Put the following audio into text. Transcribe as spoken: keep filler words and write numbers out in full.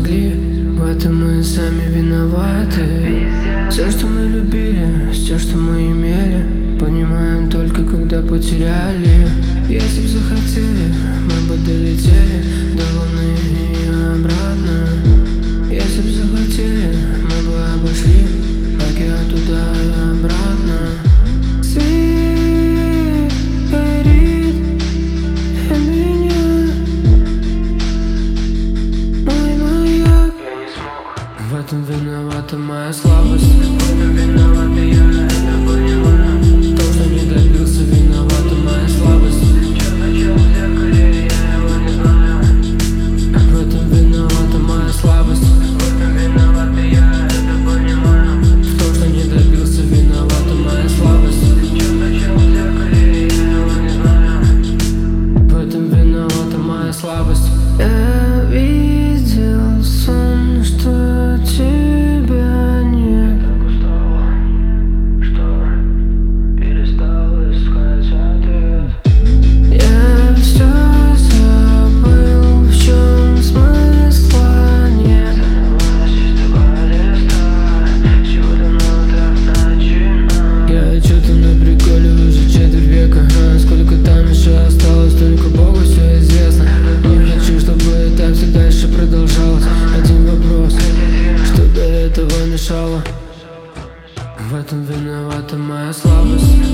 смогли, в этом мы сами виноваты. Все, что мы любили, все, что мы имели, понимаем только когда потеряли. Если б захотели, мы бы долетели до Луны и обратно. Если б захотели, мы бы обошли океан туда и обратно. Свет горит для меня, мой маяк. Я не смог. В этом виновата моя слабость. В этом виновата я, это понимаю. То, что не добился, виновата моя слабость. Что начал в зеркале, я его не знаю. В этом виновата моя слабость. В этом виновата я, это понимаю. В том, что не добился, виновата моя слабость. Что начал в зеркале, я его не знаю. В этом виновата моя слабость. Я видел сон, что тебя нет. Так устала, что перестал искать ответ. Я все забыл, в чем смысла нет. Занялась чистого листа, чего давно так начинал. Я что-то на приколе уже четверть века. А сколько там еще осталось, только Богу все известно. Не хочу, чтобы так все дальше продолжалось. Один вопрос, что до этого мешало? В этом виновата моя слабость.